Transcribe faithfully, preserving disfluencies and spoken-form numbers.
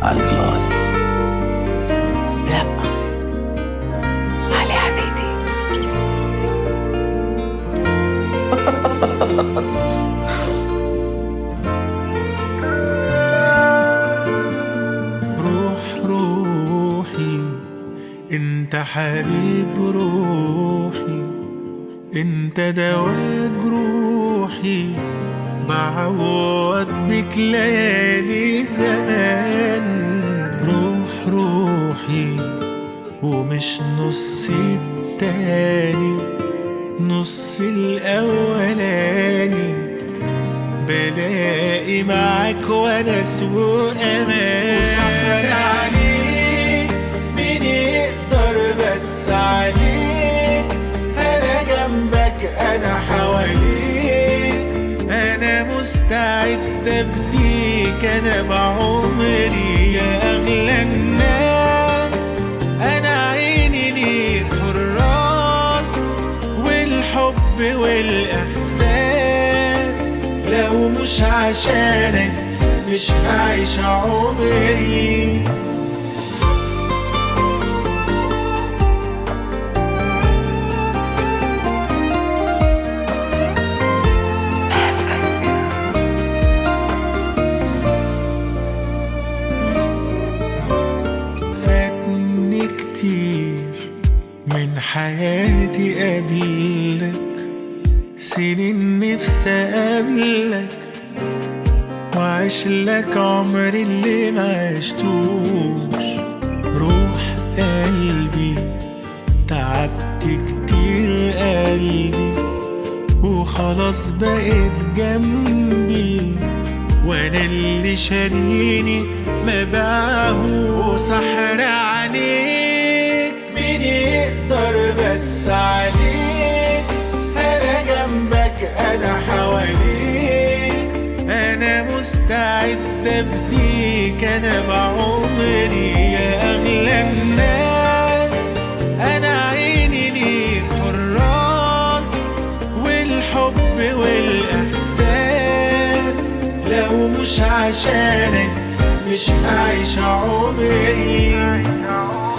عالكلاي. لا، علي حبيبي. روح روحي انت حبيب روحي، انت دوا جروحي، بعوض بك ليالي زمان. روح روحي ومش نصي التاني، نص الاولاني بلاقي معاك ونس وامان. وسهر عليك مين يقدر بس عليك، انا جنبك انا حواليك، انا مستعد افديك انا بعمري يا اغلى الناس. انا عيني ليك حراس، والحب والاحساس لو مش عشانك مش هعيش عمري. فاتني كتير من حياتي قبلك، سنين نفسي اقابلك وعيش لك عمري اللي معشتوش. روح قلبي تعبت كتير قلبي، وخلاص بقيت جنبي، وانا اللي شاريني ما باعهوش. سحر عليك مين يقدر بس عليك، انا جنبك انا حواليك، انا مستعد افديك انا بعمري يا اغلى الناس. انا عيني ليك حراس، والحب والاحساس لو مش عشانك مش هعيش عمري.